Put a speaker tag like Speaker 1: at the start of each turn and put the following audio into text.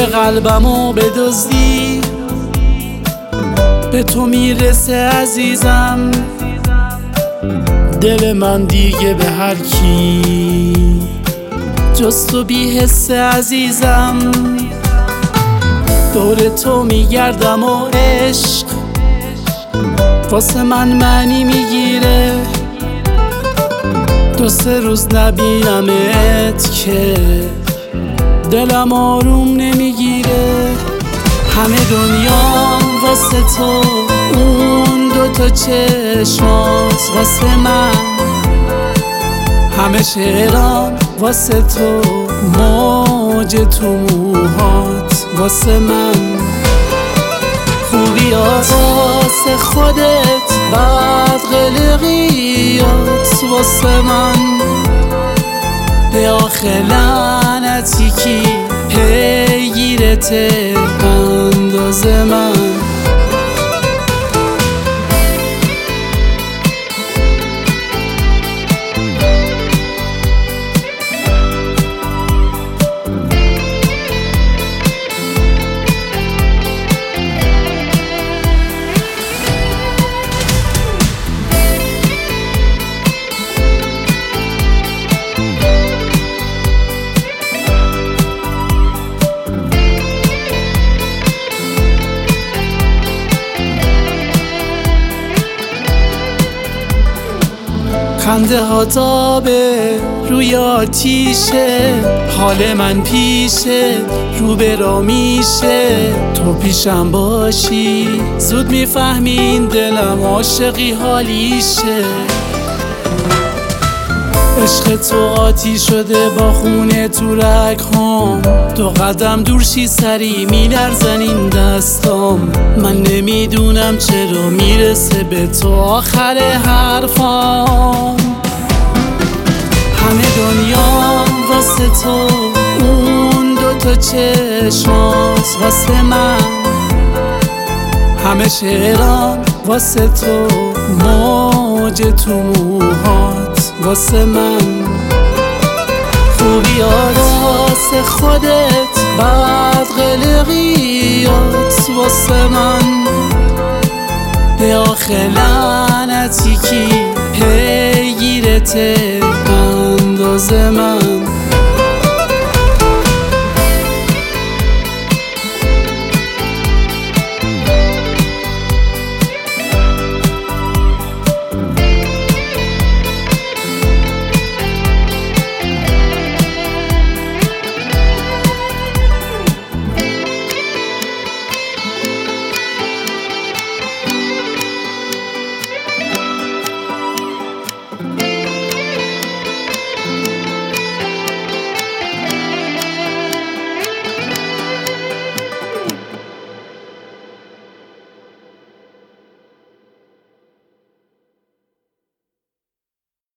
Speaker 1: قلبمو بدزدی به تو میرسه عزیزم. دل من دیگه به هر کی جز تو بی حس عزیزم. دور تو میگردم و عشق واسه من معنی میگیره. 2-3 روز نبینمت که دلم آروم نمیگیره. همه دنیام واسه تو، اون 2 چشمات واسه من، همه شعرام واسه تو، موج تو موهات واسه من. خوبی واسه خودت، بعد قلقیات واسه من. به آخه لعنتی کی پیگیرته انداز من. خنده ها تابه روی آتیشه، حال من پیشه رو برا میشه. تو پیشم باشی زود میفهمین دلم عاشقی حالیشه. عشق تو آتیش شده با خونه تو رگ‌هام. 2 قدم دور شی سری میلرزن این دستام. من نمیدونم چرا میرسه به تو آخر حرفام. همه دنیام واسه تو، اون 2 چشمات واسه من، همه شعرام واسه تو، موج تو موهات واسه من. خوبی واسه خودت، بعد قلقیات واسه من. به آخه لعنتی کی پیگیرته انداز من.